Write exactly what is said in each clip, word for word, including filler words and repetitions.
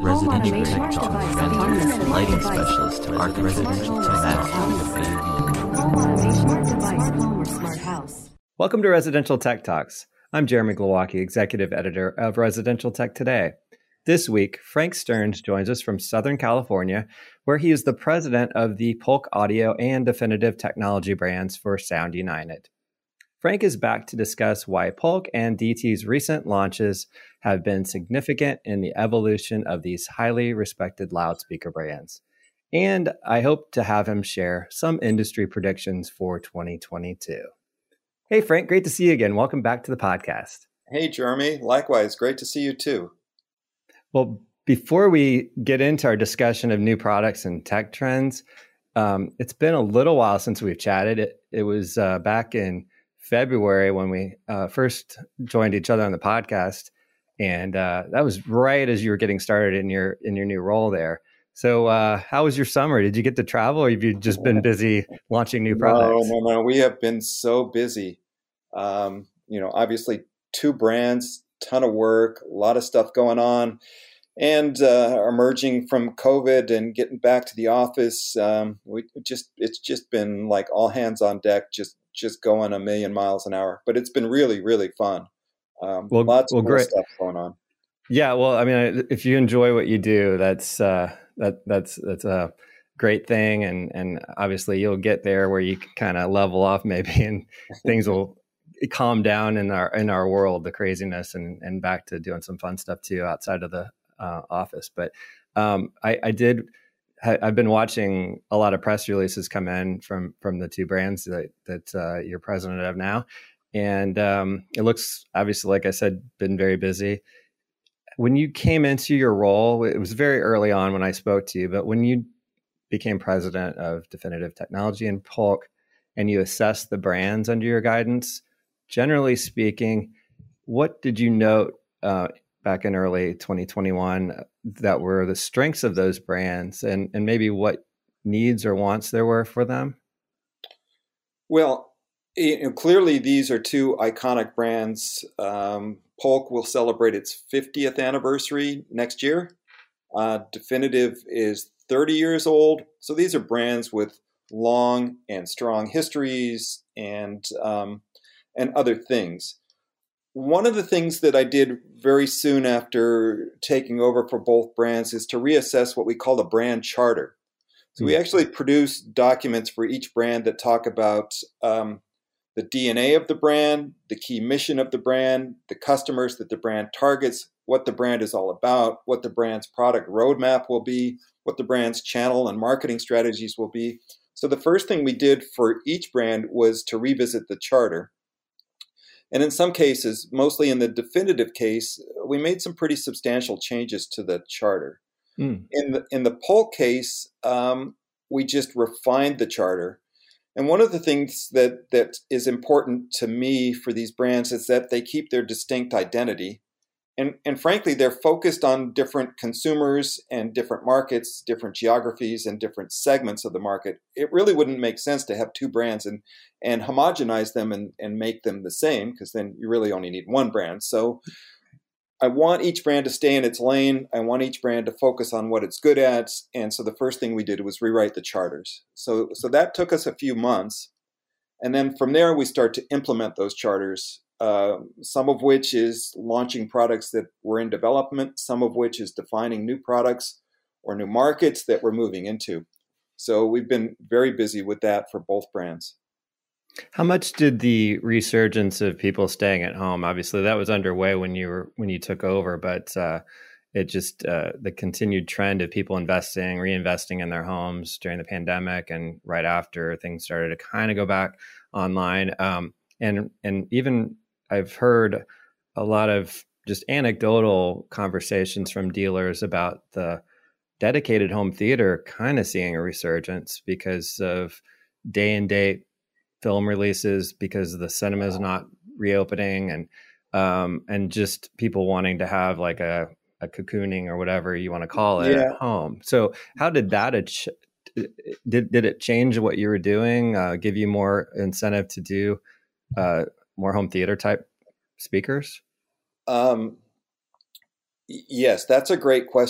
residential tech talk, and lighting specialist to our residential tech. Welcome to Residential Tech Talks. I'm Jeremy Glowacki, Executive Editor of Residential Tech Today. This week, Frank Stearns joins us from Southern California, where he is the president of the Polk Audio and Definitive Technology brands for Sound United. Frank is back to discuss why Polk and D T's recent launches have been significant in the evolution of these highly respected loudspeaker brands. And I hope to have him share some industry predictions for twenty twenty-two. Hey, Frank, great to see you again. Welcome back to the podcast. Hey, Jeremy. Likewise, great to see you too. Well, before we get into our discussion of new products and tech trends, um, it's been a little while since we've chatted. It, it was uh, back in February when we uh, first joined each other on the podcast, and uh, that was right as you were getting started in your in your new role there. So, uh, how was your summer? Did you get to travel, or have you just been busy launching new products? No, no, no. We have been so busy. Um, you know, obviously, two brands, ton of work, a lot of stuff going on, and uh, emerging from COVID and getting back to the office. Um, we just it's just been like all hands on deck, just. just going a million miles an hour, but it's been really, really fun. Um, well, lots well, of cool great stuff going on. Yeah. Well, I mean, if you enjoy what you do, that's, uh, that, that's, that's a great thing. And, and obviously you'll get there where you can kind of level off maybe, and things will calm down in our, in our world, the craziness, and, and back to doing some fun stuff too, outside of the uh, office. But um, I, I did, I've been watching a lot of press releases come in from from the two brands that that uh, you're president of now, and um, it looks obviously, like I said, been very busy. When you came into your role, it was very early on when I spoke to you, but when you became president of Definitive Technology and Polk, and you assessed the brands under your guidance, generally speaking, what did you note uh, back in early twenty twenty-one that were the strengths of those brands, and, and maybe what needs or wants there were for them? Well, you know, clearly these are two iconic brands. Um, Polk will celebrate its fiftieth anniversary next year. Uh, Definitive is thirty years old. So these are brands with long and strong histories and um, and other things. One of the things that I did very soon after taking over for both brands is to reassess what we call the brand charter. So we actually produce documents for each brand that talk about um, the D N A of the brand, the key mission of the brand, the customers that the brand targets, what the brand is all about, what the brand's product roadmap will be, what the brand's channel and marketing strategies will be. So the first thing we did for each brand was to revisit the charter. And in some cases, mostly in the Definitive case, we made some pretty substantial changes to the charter. Mm. In the in the Polk case, um, we just refined the charter. And one of the things that, that is important to me for these brands is that they keep their distinct identity. And, and frankly, they're focused on different consumers and different markets, different geographies, and different segments of the market. It really wouldn't make sense to have two brands and, and homogenize them and, and make them the same, because then you really only need one brand. So I want each brand to stay in its lane. I want each brand to focus on what it's good at. And so the first thing we did was rewrite the charters. So, so that took us a few months. And then from there, we start to implement those charters. Uh, some of which is launching products that were in development, some of which is defining new products or new markets that we're moving into. So we've been very busy with that for both brands. How much did the resurgence of people staying at home, obviously that was underway when you were when you took over, but uh, it just uh, the continued trend of people investing, reinvesting in their homes during the pandemic and right after things started to kind of go back online, um, and and even I've heard a lot of just anecdotal conversations from dealers about the dedicated home theater kind of seeing a resurgence because of day and date film releases, because the cinema is not reopening, and um, and just people wanting to have like a, a cocooning or whatever you want to call it yeah. at home. So how did that ach- did did it change what you were doing? Uh, give you more incentive to do uh, more home theater type speakers? Um, yes, that's a great question,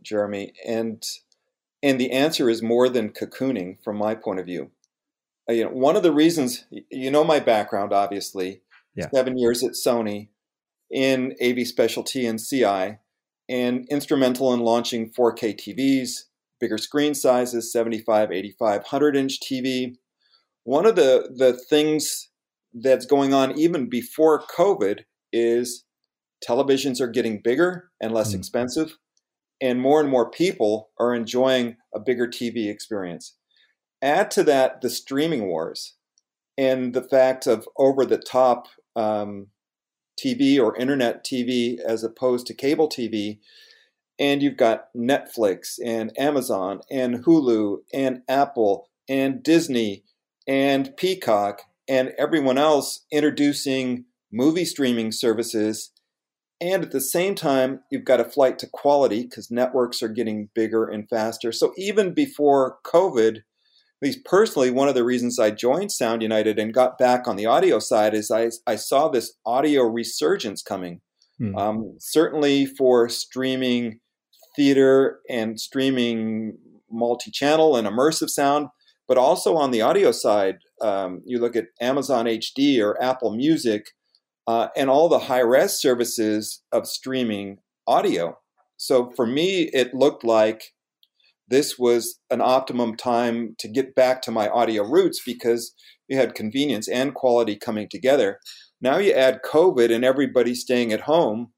Jeremy, and and the answer is more than cocooning from my point of view. Uh, you know, one of the reasons, you know, my background, obviously, Yeah. seven years at Sony in A V specialty and C I, and instrumental in launching four K T Vs, bigger screen sizes, seventy-five, eighty-five, one hundred inch T V. One of the, the things that's going on even before COVID is televisions are getting bigger and less mm. expensive, and more and more people are enjoying a bigger T V experience. Add to that the streaming wars and the fact of over-the-top um, T V or internet T V as opposed to cable T V, and you've got Netflix and Amazon and Hulu and Apple and Disney and Peacock and everyone else introducing movie streaming services. And at the same time, you've got a flight to quality because networks are getting bigger and faster. So even before COVID, at least personally, one of the reasons I joined Sound United and got back on the audio side is I, I saw this audio resurgence coming. Hmm. Um, certainly for streaming theater and streaming multi-channel and immersive sound, but also on the audio side, um, you look at Amazon H D or Apple Music, uh, and all the high-res services of streaming audio. So for me, it looked like this was an optimum time to get back to my audio roots because you had convenience and quality coming together. Now you add COVID and everybody staying at home,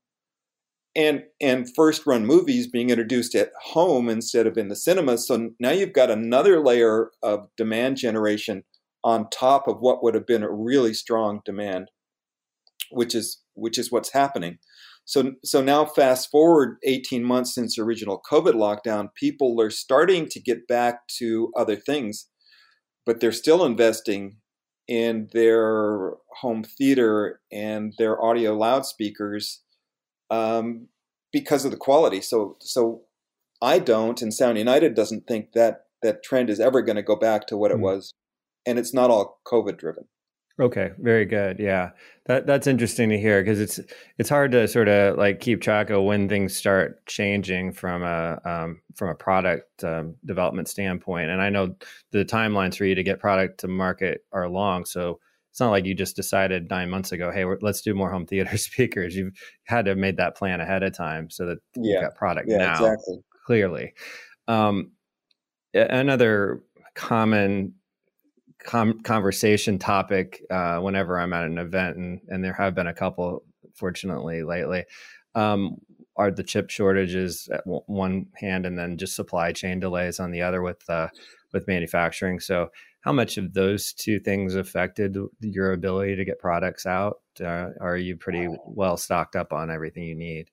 and and first-run movies being introduced at home instead of in the cinema. So now you've got another layer of demand generation on top of what would have been a really strong demand, which is which is what's happening. So so now fast forward eighteen months since the original COVID lockdown, people are starting to get back to other things, but they're still investing in their home theater and their audio loudspeakers um, because of the quality. So so I don't, and Sound United doesn't think that that trend is ever going to go back to what it mm. was. And it's not all COVID driven. Okay, very good. Yeah, that that's interesting to hear because it's it's hard to sort of like keep track of when things start changing from a um, from a product um, development standpoint. And I know the timelines for you to get product to market are long, so it's not like you just decided nine months ago, hey, we're, let's do more home theater speakers. You've had to have made that plan ahead of time so that yeah. you've got product yeah, now. Exactly. Clearly, um, another common Com- conversation topic uh, whenever I'm at an event, and, and there have been a couple, fortunately, lately, um, are the chip shortages at w- one hand, and then just supply chain delays on the other with uh, with manufacturing. So, how much of those two things affected your ability to get products out? Uh, are you pretty well stocked up on everything you need?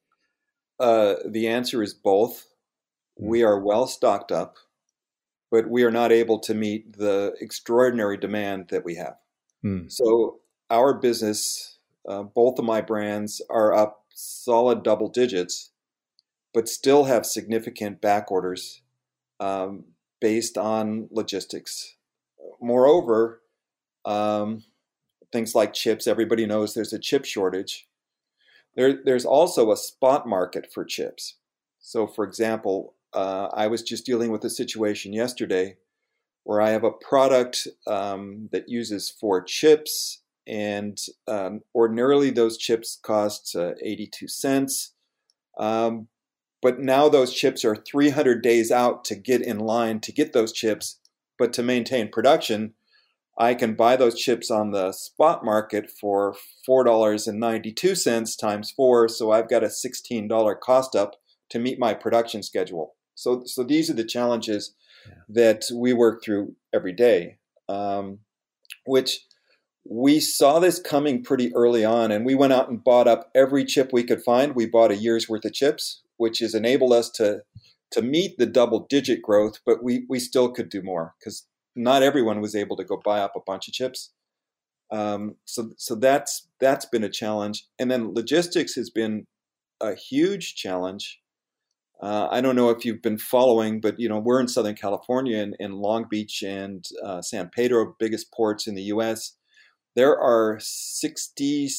Uh, the answer is both. Mm. We are well stocked up, but we are not able to meet the extraordinary demand that we have. Hmm. So our business, uh, both of my brands are up solid double digits, but still have significant back orders um, based on logistics. Moreover, um, things like chips, everybody knows there's a chip shortage. There, there's also a spot market for chips. So for example, Uh, I was just dealing with a situation yesterday where I have a product um, that uses four chips, and um, ordinarily those chips cost uh, eighty-two cents. Um, but now those chips are three hundred days out to get in line to get those chips. But to maintain production, I can buy those chips on the spot market for four dollars and ninety-two cents times four. So I've got a sixteen dollars cost up to meet my production schedule. So, so these are the challenges yeah. that we work through every day, um, which we saw this coming pretty early on, and we went out and bought up every chip we could find. We bought a year's worth of chips, which has enabled us to to meet the double-digit growth, but we we still could do more because not everyone was able to go buy up a bunch of chips. Um, so, so that's that's been a challenge, and then logistics has been a huge challenge. Uh, I don't know if you've been following, but you know we're in Southern California, and in Long Beach and uh, San Pedro, biggest ports in the U S. There are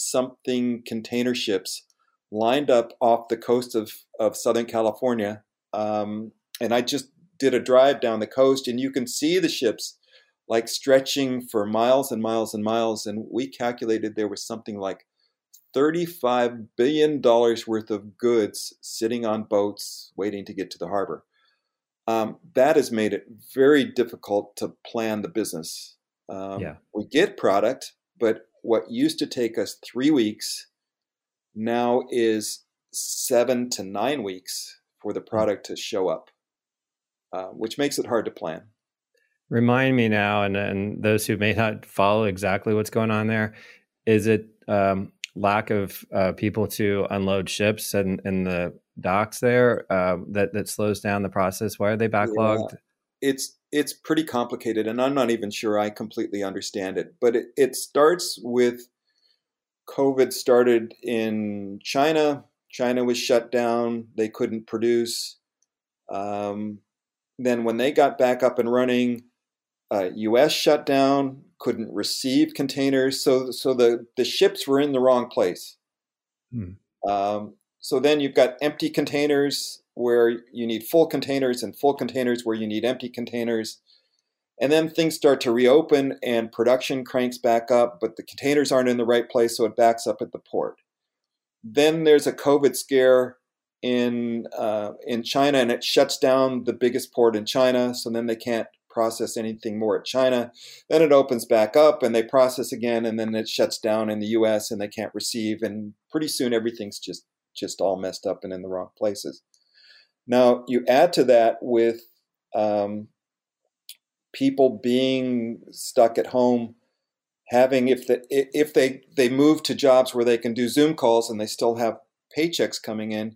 sixty-something container ships lined up off the coast of, of Southern California Um, and I just did a drive down the coast, and you can see the ships like stretching for miles and miles and miles. And we calculated there was something like thirty-five billion dollars worth of goods sitting on boats waiting to get to the harbor. Um, that has made it very difficult to plan the business. Um, yeah. We get product, but what used to take us three weeks now is seven to nine weeks for the product to show up, uh, which makes it hard to plan. Remind me now, and, and those who may not follow exactly what's going on there, is it um, lack of uh, people to unload ships in, in the docks there uh, that, that slows down the process? Why are they backlogged? Yeah. It's it's pretty complicated, and I'm not even sure I completely understand it. But it, it starts with COVID started in China. China was shut down. They couldn't produce. Um, then when they got back up and running, uh, U S shut down, couldn't receive containers. So, so the, the ships were in the wrong place. Hmm. Um, so then you've got empty containers where you need full containers and full containers where you need empty containers. And then things start to reopen and production cranks back up, but the containers aren't in the right place, so it backs up at the port. Then there's a COVID scare in uh, in China, and it shuts down the biggest port in China, so then they can't process anything more at China. Then it opens back up, and they process again, and then it shuts down in the U S, and they can't receive, and pretty soon everything's just, just all messed up and in the wrong places. Now, you add to that with um, people being stuck at home, having, if the, if they, they move to jobs where they can do Zoom calls and they still have paychecks coming in,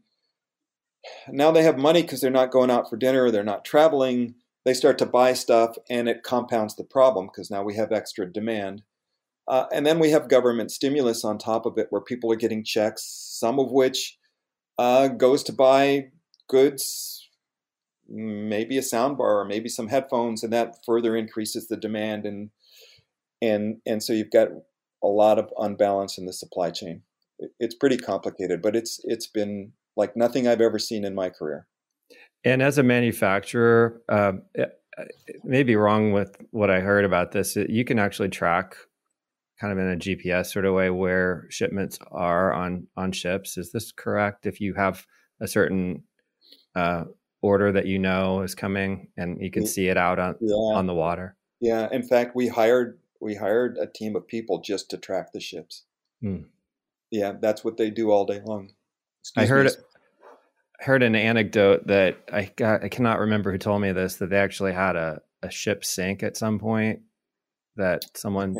now they have money because they're not going out for dinner, they're not traveling, they start to buy stuff, and it compounds the problem because now we have extra demand. Uh, and then we have government stimulus on top of it where people are getting checks, some of which uh, goes to buy goods, maybe a sound bar or maybe some headphones, and that further increases the demand. And and and so you've got a lot of unbalance in the supply chain. It's pretty complicated, but it's it's been like nothing I've ever seen in my career. And as a manufacturer, um, it, it may be wrong with what I heard about this. You can actually track kind of in a G P S sort of way where shipments are on, on ships. Is this correct? If you have a certain uh, order that you know is coming and you can see it out on, yeah. on the water? Yeah. In fact, we hired, we hired a team of people just to track the ships. Hmm. Yeah. That's what they do all day long. Excuse I heard me. it. heard an anecdote that I got, I cannot remember who told me this, that they actually had a, a ship sink at some point, that someone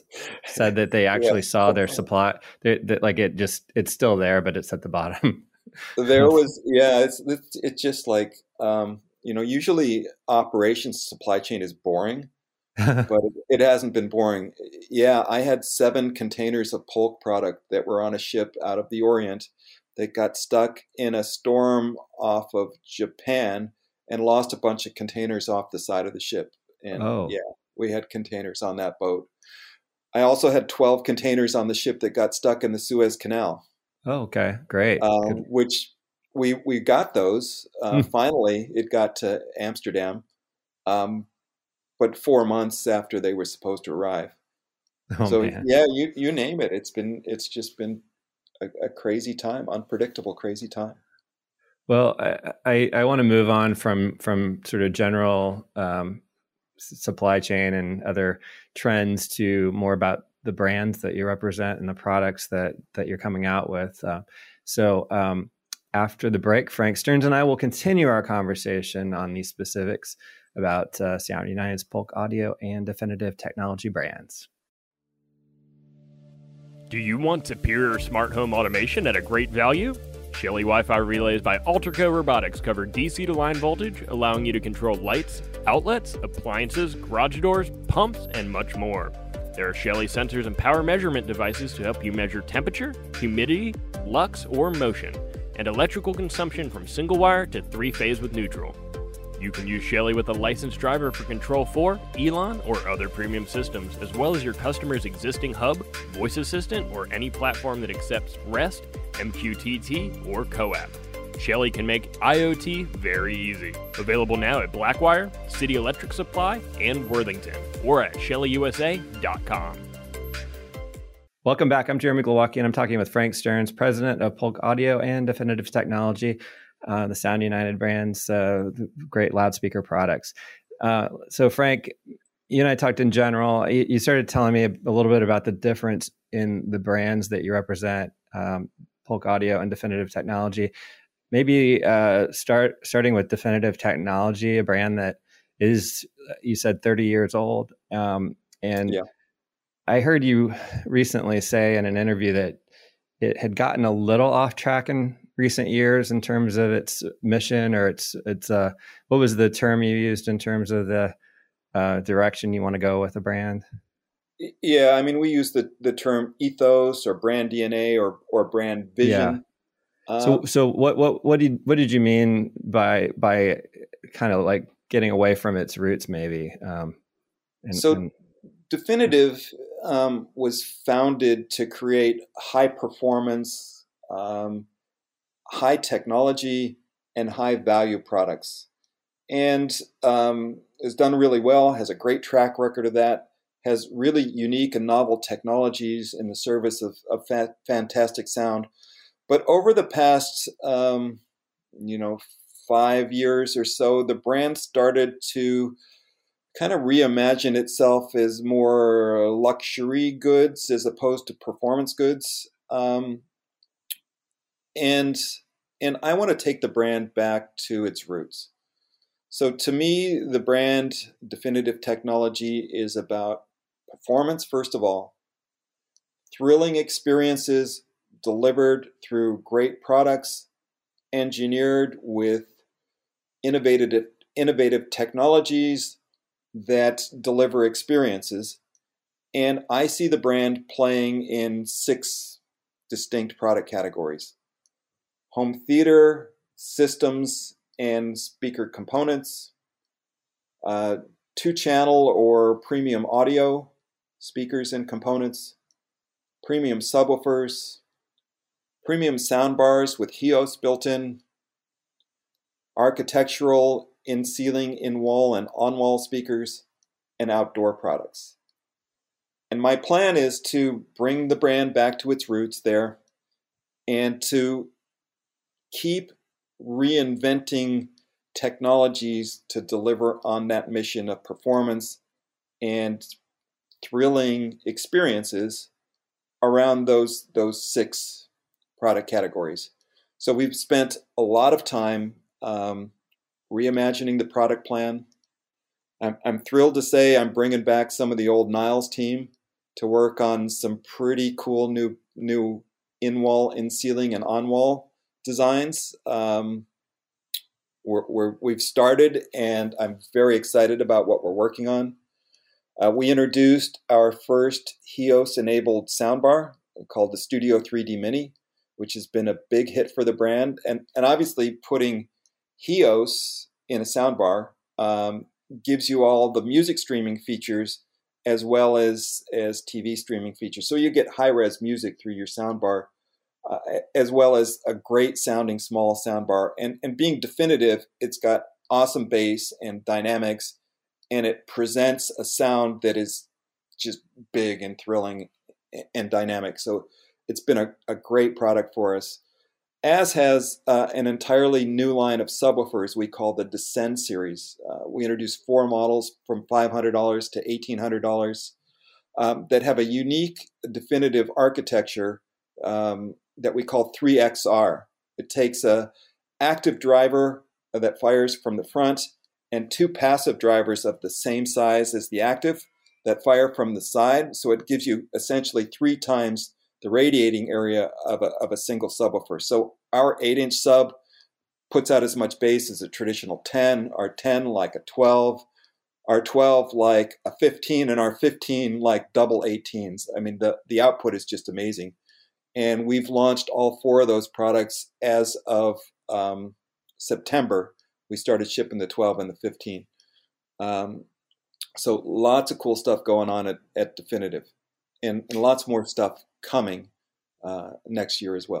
said that they actually yeah. saw their supply, that like it just, it's still there, but it's at the bottom. There was, yeah, it's, it's, it's just like, um, you know, usually operations supply chain is boring, but it, it hasn't been boring. Yeah. I had seven containers of Polk product that were on a ship out of the Orient that got stuck in a storm off of Japan and lost a bunch of containers off the side of the ship. And oh. yeah, we had containers on that boat. I also had twelve containers on the ship that got stuck in the Suez Canal. Oh, okay. Great. Um, which we, we got those. Uh, hmm. Finally, it got to Amsterdam, um, but four months after they were supposed to arrive. Oh, so man. yeah, you, you name it. It's been, it's just been A, a crazy time, unpredictable, crazy time. Well, I, I, I want to move on from from sort of general um, supply chain and other trends to more about the brands that you represent and the products that that you're coming out with. Uh, so um, after the break, Frank Stearns and I will continue our conversation on these specifics about uh, Sound United's Polk Audio and Definitive Technology brands. Do you want superior smart home automation at a great value? Shelly Wi-Fi relays by Alterco Robotics cover D C to line voltage, allowing you to control lights, outlets, appliances, garage doors, pumps, and much more. There are Shelly sensors and power measurement devices to help you measure temperature, humidity, lux, or motion, and electrical consumption from single wire to three-phase with neutral. You can use Shelly with a licensed driver for Control four, Elon, or other premium systems, as well as your customer's existing hub, voice assistant, or any platform that accepts REST, M Q T T, or CoAP. Shelly can make IoT very easy. Available now at Blackwire, City Electric Supply, and Worthington, or at shelly u s a dot com. Welcome back. I'm Jeremy Glowacki, and I'm talking with Frank Stearns, president of Polk Audio and Definitive Technology, uh, the Sound United brands, uh, great loudspeaker products. Uh, so, Frank, you and I talked in general. You, you started telling me a, a little bit about the difference in the brands that you represent, um, Polk Audio and Definitive Technology. Maybe uh, start starting with Definitive Technology, a brand that is, you said, thirty years old, um, and yeah. I heard you recently say in an interview that it had gotten a little off track in recent years in terms of its mission, or its its uh, what was the term you used in terms of the uh, direction you want to go with a brand? Yeah, I mean, we use the, the term ethos or brand D N A or or brand vision. Yeah. So um, so what what what did what did you mean by by kind of like getting away from its roots, maybe? Um, and, so. And, Definitive um, was founded to create high performance, um, high technology, and high value products. And um, has done really well, has a great track record of that, has really unique and novel technologies in the service of, of fa- fantastic sound. But over the past, um, you know, five years or so, the brand started to kind of reimagine itself as more luxury goods as opposed to performance goods. Um, and and I want to take the brand back to its roots. So to me, the brand Definitive Technology is about performance, first of all, thrilling experiences delivered through great products, engineered with innovative innovative technologies that deliver experiences. And I see the brand playing in six distinct product categories: home theater, systems and speaker components, uh, two-channel or premium audio speakers and components, premium subwoofers, premium soundbars with HEOS built in, architectural in-ceiling, in-wall, and on-wall speakers, and outdoor products. And my plan is to bring the brand back to its roots there and to keep reinventing technologies to deliver on that mission of performance and thrilling experiences around those, those six product categories. So we've spent a lot of time um, reimagining the product plan. I'm, I'm thrilled to say I'm bringing back some of the old Niles team to work on some pretty cool new new in-wall, in-ceiling, and on-wall designs. Um, we're, we're, we've started, and I'm very excited about what we're working on. Uh, we introduced our first HEOS-enabled soundbar called the Studio three D Mini, which has been a big hit for the brand. And, and obviously putting HEOS in a soundbar um, gives you all the music streaming features as well as, as T V streaming features. So you get high-res music through your soundbar, uh, as well as a great sounding small soundbar. And, and being Definitive, it's got awesome bass and dynamics, and it presents a sound that is just big and thrilling and dynamic. So it's been a, a great product for us, as has uh, an entirely new line of subwoofers we call the Descend series. Uh, we introduced four models from five hundred dollars to eighteen hundred dollars um, that have a unique Definitive architecture um, that we call three X R. It takes a active driver that fires from the front and two passive drivers of the same size as the active that fire from the side. So it gives you essentially three times the radiating area of a, of a single subwoofer. So our eight inch sub puts out as much bass as a traditional ten, our ten like a twelve, our twelve like a fifteen, and our fifteen like double eighteens. I mean, the, the output is just amazing. And we've launched all four of those products as of um, September. We started shipping the twelve and the fifteen. Um, so lots of cool stuff going on at, at Definitive, and, and lots more stuff coming uh, next year as well.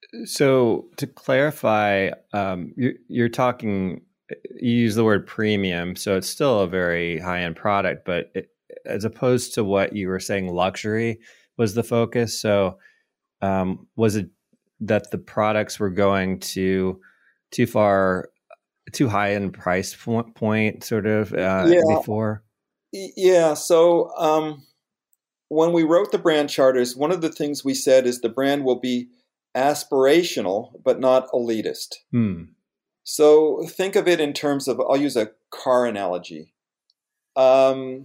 So to clarify, um, you're, you're talking, you use the word premium, so it's still a very high-end product, but it, as opposed to what you were saying, luxury was the focus. So um, was it that the products were going to too far, too high in price point, sort of uh, yeah. before? Yeah. So um, when we wrote the brand charters, one of the things we said is the brand will be aspirational, but not elitist. Hmm. So think of it in terms of, I'll use a car analogy. Um,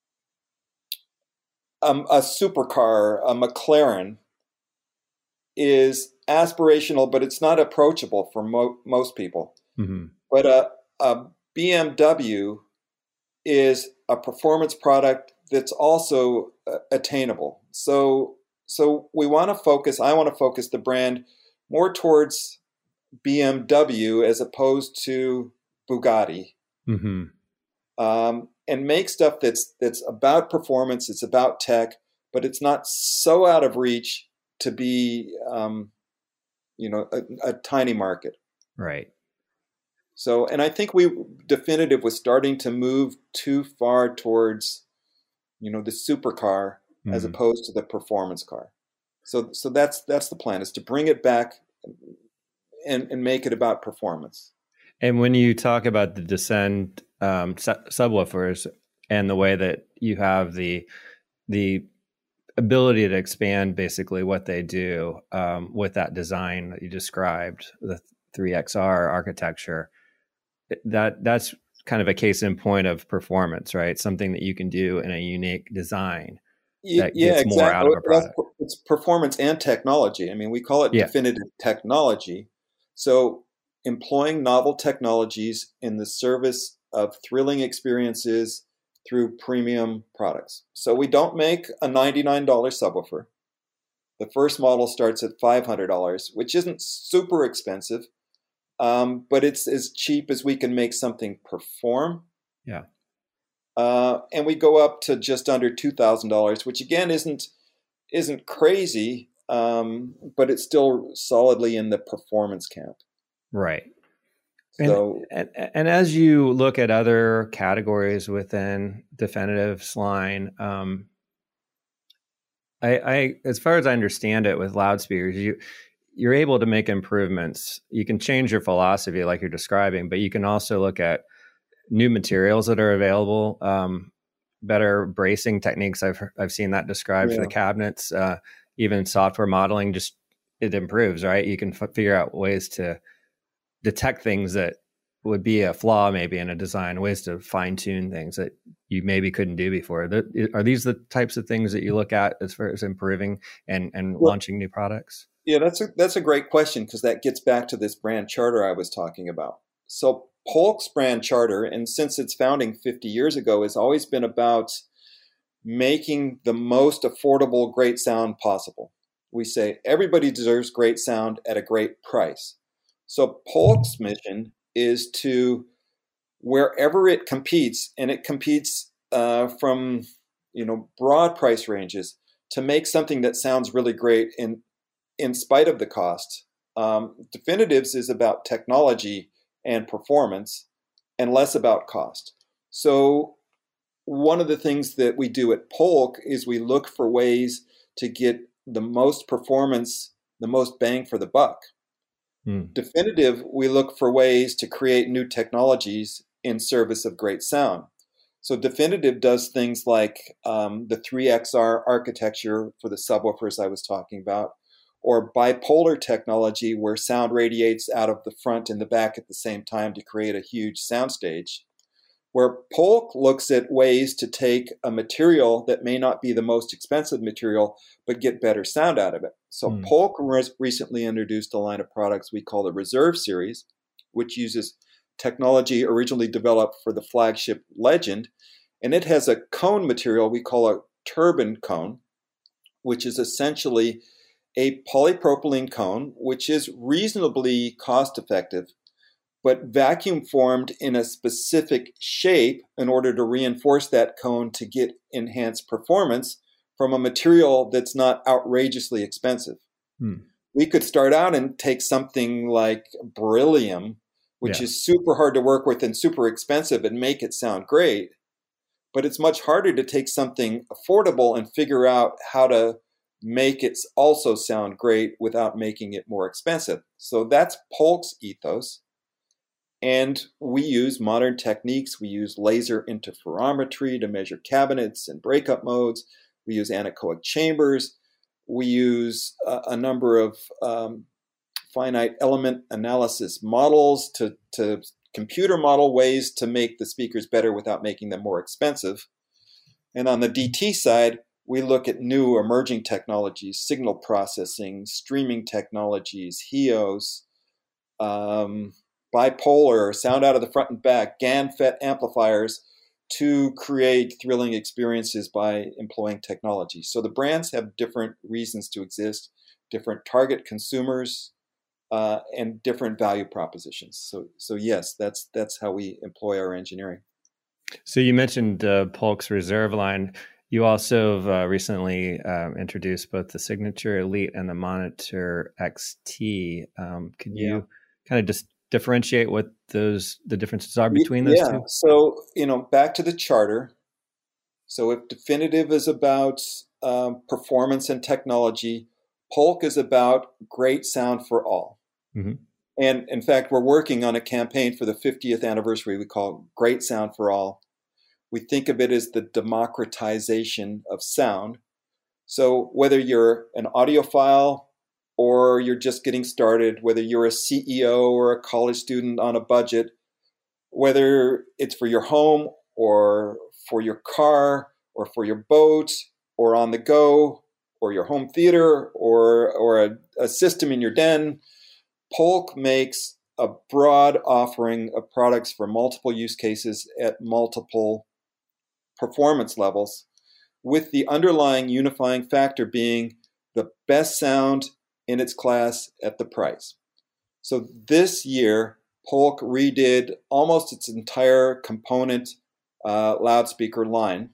um, a supercar, a McLaren, is aspirational, but it's not approachable for mo- most people. Mm-hmm. But a, a B M W is a performance product that's also uh, attainable. So, so we want to focus, I want to focus the brand more towards B M W as opposed to Bugatti, mm-hmm. um, and make stuff that's that's about performance, it's about tech, but it's not so out of reach to be, um, you know, a, a tiny market. Right. So, and I think we Definitive was starting to move too far towards, you know, the supercar mm-hmm. as opposed to the performance car. So, so that's that's the plan, is to bring it back and, and make it about performance. And when you talk about the Descend um, su- subwoofers and the way that you have the the ability to expand basically what they do um, with that design that you described, the three X R architecture, that that's kind of a case in point of performance, right? Something that you can do in a unique design that yeah, gets exactly. more out of a product. It's performance and technology. I mean, we call it yeah. Definitive technology. So employing novel technologies in the service of thrilling experiences through premium products. So we don't make a ninety-nine dollars subwoofer. The first model starts at five hundred dollars, which isn't super expensive, um, but it's as cheap as we can make something perform. Yeah. Uh, and we go up to just under two thousand dollars, which again isn't isn't crazy, um, but it's still solidly in the performance camp. Right. So, and, and, and as you look at other categories within Definitive's line, um, I, I, as far as I understand it, with loudspeakers, you you're able to make improvements. You can change your philosophy, like you're describing, but you can also look at new materials that are available, um, better bracing techniques. I've I've seen that described yeah. for the cabinets. Uh, even software modeling, just it improves, right? You can f- figure out ways to detect things that would be a flaw maybe in a design, ways to fine tune things that you maybe couldn't do before. The, are these the types of things that you look at as far as improving and, and well, launching new products? Yeah, that's a, that's a great question, because that gets back to this brand charter I was talking about. So Polk's brand charter, and since its founding fifty years ago, has always been about making the most affordable great sound possible. We say everybody deserves great sound at a great price. So Polk's mission is to, wherever it competes, and it competes uh, from, you know, broad price ranges, to make something that sounds really great in in spite of the cost. Um, Definitives is about technology and performance, and less about cost. So one of the things that we do at Polk is we look for ways to get the most performance, the most bang for the buck. Definitive, we look for ways to create new technologies in service of great sound. So Definitive does things like um, the three X R architecture for the subwoofers I was talking about, or bipolar technology where sound radiates out of the front and the back at the same time to create a huge soundstage. Where Polk looks at ways to take a material that may not be the most expensive material, but get better sound out of it. So mm. Polk res- recently introduced a line of products we call the Reserve Series, which uses technology originally developed for the flagship Legend. And it has a cone material we call a turbine cone, which is essentially a polypropylene cone, which is reasonably cost effective, but vacuum formed in a specific shape in order to reinforce that cone to get enhanced performance from a material that's not outrageously expensive. Hmm. we could start out and take something like Beryllium, which Yeah. is super hard to work with and super expensive, and make it sound great. But it's much harder to take something affordable and figure out how to make it also sound great without making it more expensive. So that's Polk's ethos. And we use modern techniques. We use laser interferometry to measure cabinets and breakup modes. We use anechoic chambers. We use a, a number of um, finite element analysis models to, to computer model ways to make the speakers better without making them more expensive. And on the D T side, we look at new emerging technologies, signal processing, streaming technologies, H E O S, um, bipolar, sound out of the front and back, GaN FET amplifiers to create thrilling experiences by employing technology. So the brands have different reasons to exist, different target consumers, uh, and different value propositions. So, so yes, that's that's how we employ our engineering. So you mentioned uh, Polk's Reserve line. You also have uh, recently uh, introduced both the Signature Elite and the Monitor X T. Um, could Yeah. you kind of just differentiate what those the differences are between those yeah. two? So, you know, back to the charter. So if Definitive is about um, performance and technology, Polk is about great sound for all. Mm-hmm. And in fact, we're working on a campaign for the fiftieth anniversary we call Great Sound for All. We think of it as the democratization of sound. So whether you're an audiophile or you're just getting started, whether you're a C E O or a college student on a budget, whether it's for your home or for your car or for your boat or on the go or your home theater or, or a, a system in your den, Polk makes a broad offering of products for multiple use cases at multiple performance levels, with the underlying unifying factor being the best sound in its class at the price. So this year, Polk redid almost its entire component uh, loudspeaker line.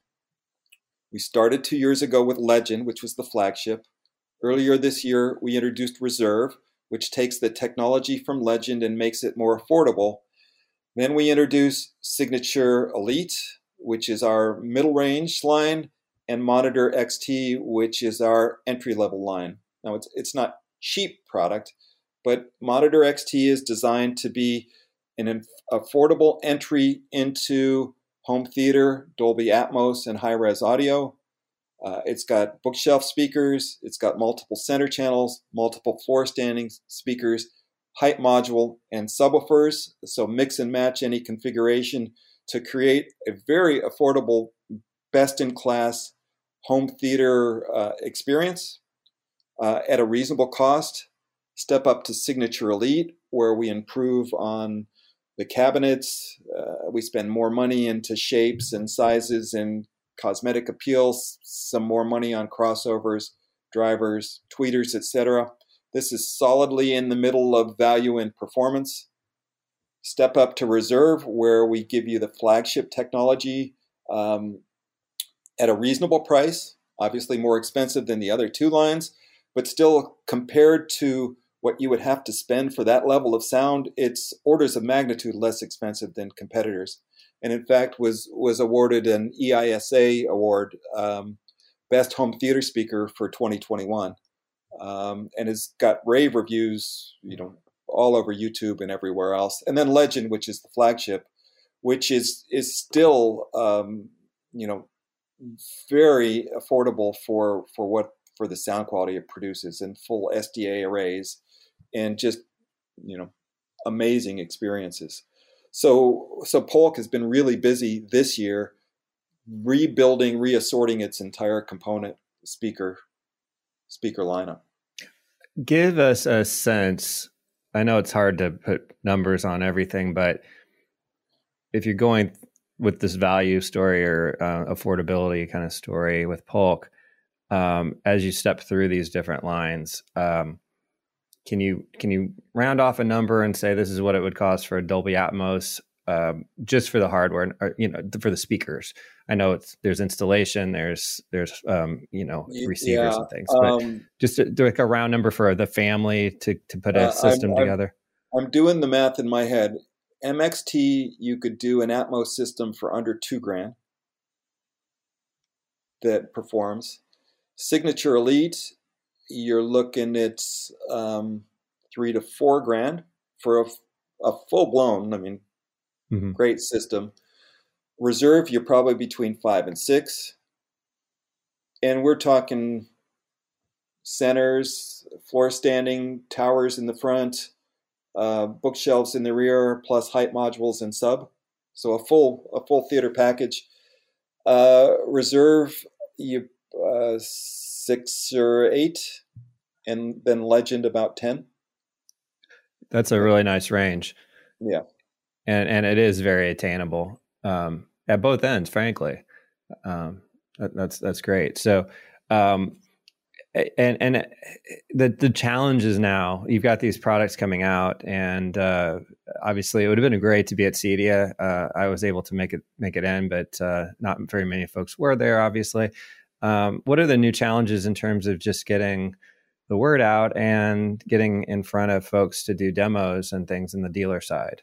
We started two years ago with Legend, which was the flagship. Earlier this year, we introduced Reserve, which takes the technology from Legend and makes it more affordable. Then we introduced Signature Elite, which is our middle range line, and Monitor X T, which is our entry-level line. Now, it's it's not cheap product, but Monitor X T is designed to be an affordable entry into home theater, Dolby Atmos, and high-res audio. Uh, it's got bookshelf speakers. It's got multiple center channels, multiple floor standing speakers, height module, and subwoofers. So mix and match any configuration to create a very affordable, best-in-class home theater uh, experience uh, at a reasonable cost. Step up to Signature Elite, where we improve on the cabinets. Uh, we spend more money into shapes and sizes and cosmetic appeals, some more money on crossovers, drivers, tweeters, et cetera. This is solidly in the middle of value and performance. Step up to Reserve, where we give you the flagship technology um, at a reasonable price, obviously more expensive than the other two lines, but still compared to what you would have to spend for that level of sound, it's orders of magnitude less expensive than competitors. And in fact, was was awarded an E I S A award, um, Best Home Theater Speaker for twenty twenty-one, um, and has got rave reviews, you know, all over YouTube and everywhere else. And then Legend, which is the flagship, which is is still, um, you know, very affordable for for what for the sound quality it produces, and full S D A arrays, and just, you know, amazing experiences. So, so Polk has been really busy this year rebuilding, reassorting its entire component speaker speaker lineup. Give us a sense. I know it's hard to put numbers on everything, but if you're going with this value story or uh, affordability kind of story with Polk, um, as you step through these different lines, um, Can you can you round off a number and say this is what it would cost for a Dolby Atmos um, just for the hardware, or, you know, for the speakers? I know it's there's installation, there's there's um, you know, receivers Yeah. and things, but Um, just to, do like a round number for the family to to put a uh, I'm, system I'm together. I'm doing the math in my head. M X T, you could do an Atmos system for under two grand that performs. Signature Elite, you're looking at um, three to four grand for a, a full blown, I mean, Mm-hmm. great system. Reserve, you're probably between five and six. And we're talking centers, floor standing, towers in the front, uh, bookshelves in the rear, plus height modules and sub. So a full a full theater package. Uh, reserve, you uh, six or eight, and then Legend about ten. That's a really nice range. Yeah, and and it is very attainable um, at both ends, frankly. Um, that, that's that's great. So, um, and and the the challenge is now you've got these products coming out, and uh, obviously it would have been great to be at CEDIA. Uh, I was able to make it make it in, but uh, not very many folks were there. Obviously, um, what are the new challenges in terms of just getting the word out and getting in front of folks to do demos and things in the dealer side?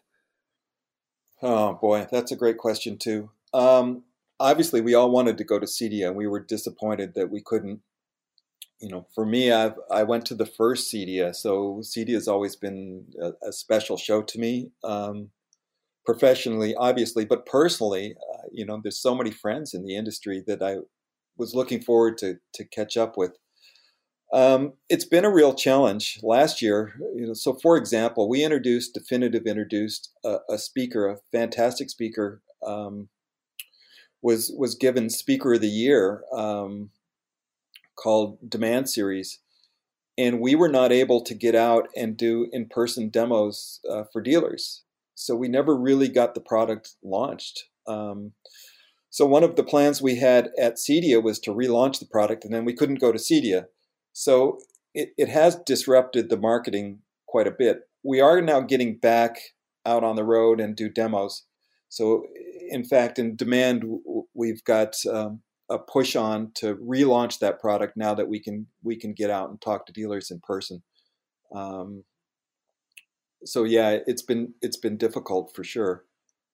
Oh boy, that's a great question too. Um, obviously, we all wanted to go to CEDIA, and we were disappointed that we couldn't. You know, for me, I've I went to the first CEDIA, so CEDIA has always been a, a special show to me, um, professionally, obviously, but personally, uh, you know, there's so many friends in the industry that I was looking forward to to catch up with. Um, it's been a real challenge last year. You know, so for example, we introduced Definitive introduced a, a speaker, a fantastic speaker, um, was was given Speaker of the Year, um, called Demand Series, and we were not able to get out and do in-person demos uh, for dealers. So we never really got the product launched. Um, so one of the plans we had at CEDIA was to relaunch the product, and then we couldn't go to CEDIA. So it, it has disrupted the marketing quite a bit. We are now getting back out on the road and do demos. So in fact, in Demand, we've got um, a push on to relaunch that product now that we can we can get out and talk to dealers in person. Um, so yeah, it's been it's been difficult for sure.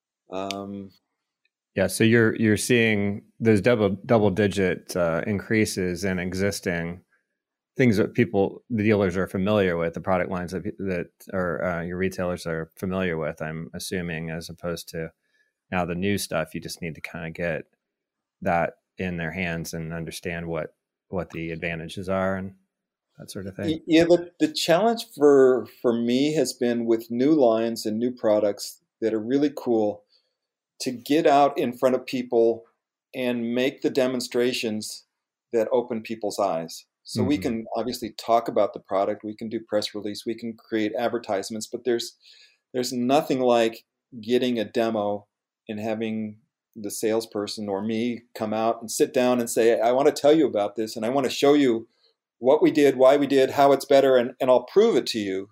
Um, yeah, so you're you're seeing those double double digit uh, increases in existing things that people, the dealers are familiar with, the product lines that that or uh, your retailers are familiar with. I'm assuming, as opposed to now the new stuff, you just need to kind of get that in their hands and understand what what the advantages are and that sort of thing. Yeah, the, the challenge for for me has been with new lines and new products that are really cool to get out in front of people and make the demonstrations that open people's eyes. So mm-hmm. we can obviously talk about the product, we can do press release, we can create advertisements, but there's there's nothing like getting a demo and having the salesperson or me come out and sit down and say, I want to tell you about this, and I want to show you what we did, why we did, how it's better, and, and I'll prove it to you.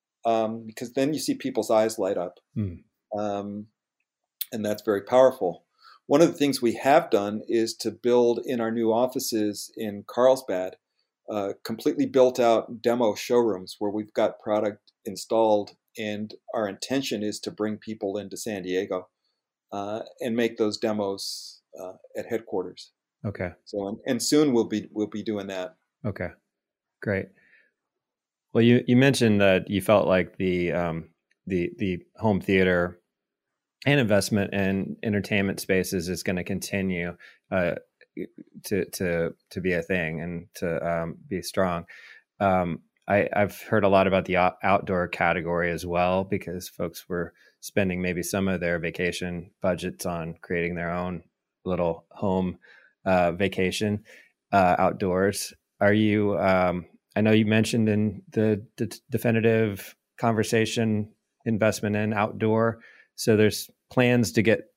Um, because then you see people's eyes light up. Mm. Um, and that's very powerful. One of the things we have done is to build in our new offices in Carlsbad, uh, completely built out demo showrooms where we've got product installed, and our intention is to bring people into San Diego uh, and make those demos uh, at headquarters. Okay. So and, and soon we'll be we'll be doing that. Okay, great. Well, you, you mentioned that you felt like the um, the the home theater and investment in entertainment spaces is going to continue uh, to to to be a thing and to um, be strong. Um, I, I've heard a lot about the outdoor category as well, because folks were spending maybe some of their vacation budgets on creating their own little home uh, vacation uh, outdoors. Are you, um, I know you mentioned in the, the definitive conversation investment in outdoor. So there's plans to get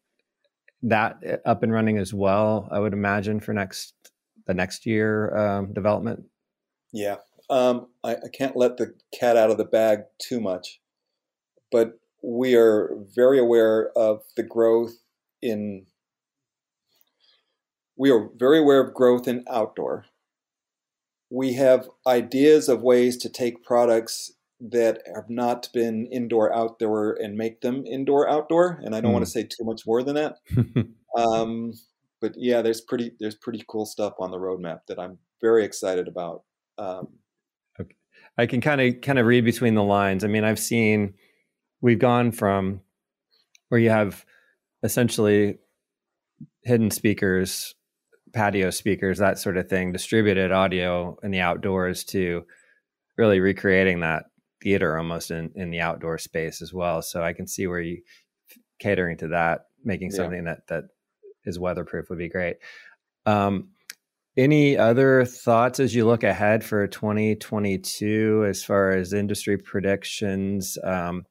that up and running as well, I would imagine, for next the next year um, development. Yeah. Um, I, I can't let the cat out of the bag too much, but we are very aware of the growth in, we are very aware of growth in outdoor. We have ideas of ways to take products that have not been indoor outdoor and make them indoor outdoor. And I don't mm. want to say too much more than that. um, but yeah, there's pretty, there's pretty cool stuff on the roadmap that I'm very excited about. Um, okay. I can kind of, kind of read between the lines. I mean, I've seen, we've gone from where you have essentially hidden speakers, patio speakers, that sort of thing, distributed audio in the outdoors, to really recreating that theater almost in, in the outdoor space as well. So I can see where you catering to that, making yeah. something that, that is weatherproof would be great. Um, any other thoughts as you look ahead for twenty twenty-two, as far as industry predictions? Um,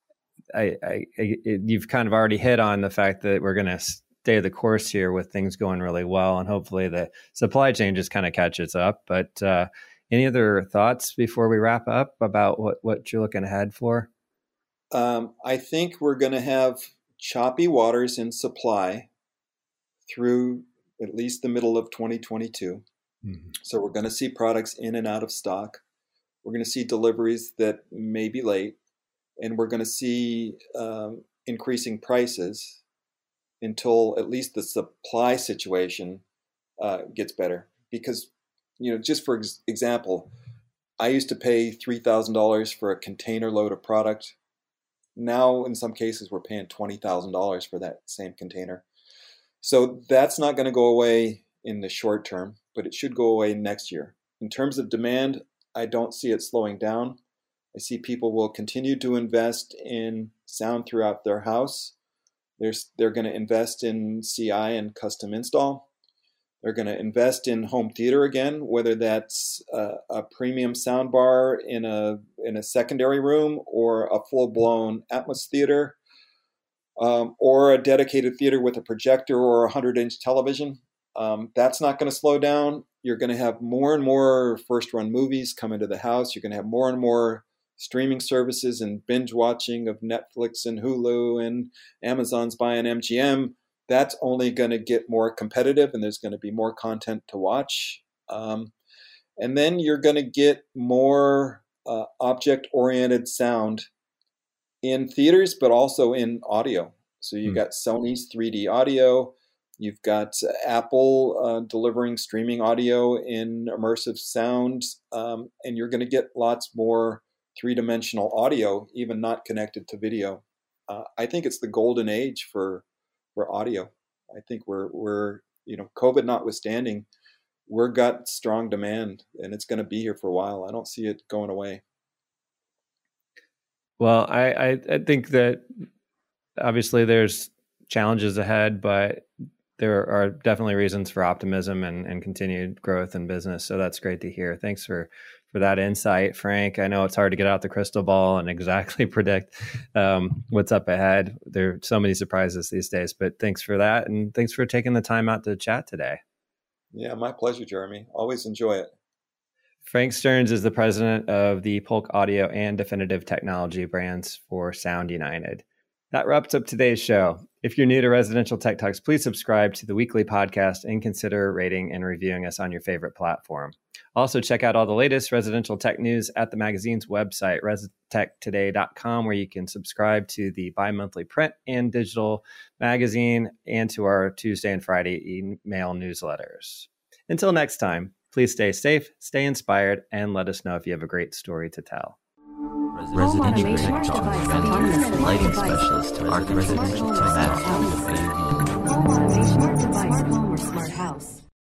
I, I, I you've kind of already hit on the fact that we're going to stay the course here with things going really well, and hopefully the supply chain just kind of catches up. But uh, any other thoughts before we wrap up about what, what you're looking ahead for? Um, I think we're going to have choppy waters in supply through at least the middle of twenty twenty-two. Mm-hmm. So we're going to see products in and out of stock. We're going to see deliveries that may be late, and we're going to see um, increasing prices until at least the supply situation uh, gets better. Because, you know, just for ex- example, I used to pay three thousand dollars for a container load of product. Now, in some cases, we're paying twenty thousand dollars for that same container. So that's not going to go away in the short term, but it should go away next year. In terms of demand, I don't see it slowing down. I see people will continue to invest in sound throughout their house. There's, they're going to invest in C I and custom install. They're going to invest in home theater again, whether that's a, a premium sound bar in a in a secondary room, or a full-blown Atmos theater, um, or a dedicated theater with a projector or a hundred-inch television. Um, that's not going to slow down. You're going to have more and more first-run movies come into the house. You're going to have more and more streaming services and binge watching of Netflix and Hulu, and Amazon's buying M G M. That's only going to get more competitive, and there's going to be more content to watch. Um, and then you're going to get more uh, object-oriented sound in theaters, but also in audio. So you've got Sony's three D audio. You've got Apple uh, delivering streaming audio in immersive sound. Um, and you're going to get lots more three-dimensional audio, even not connected to video. Uh, I think it's the golden age for for audio. I think we're we're you know, COVID notwithstanding, we're got strong demand, and it's going to be here for a while. I don't see it going away. Well, I I, I think that obviously there's challenges ahead, but there are definitely reasons for optimism and, and continued growth in business. So that's great to hear. Thanks for for that insight, Frank. I know it's hard to get out the crystal ball and exactly predict um, what's up ahead. There are so many surprises these days, but thanks for that. And thanks for taking the time out to chat today. Yeah, my pleasure, Jeremy. Always enjoy it. Frank Stearns is the president of the Polk Audio and Definitive Technology brands for Sound United. That wraps up today's show. If you're new to Residential Tech Talks, please subscribe to the weekly podcast and consider rating and reviewing us on your favorite platform. Also, check out all the latest residential tech news at the magazine's website, res tech today dot com, where you can subscribe to the bi-monthly print and digital magazine and to our Tuesday and Friday email newsletters. Until next time, please stay safe, stay inspired, and let us know if you have a great story to tell. Residential Tech Talk. Lighting specialist to Residential Tech Talk. Home automation device, home or smart house.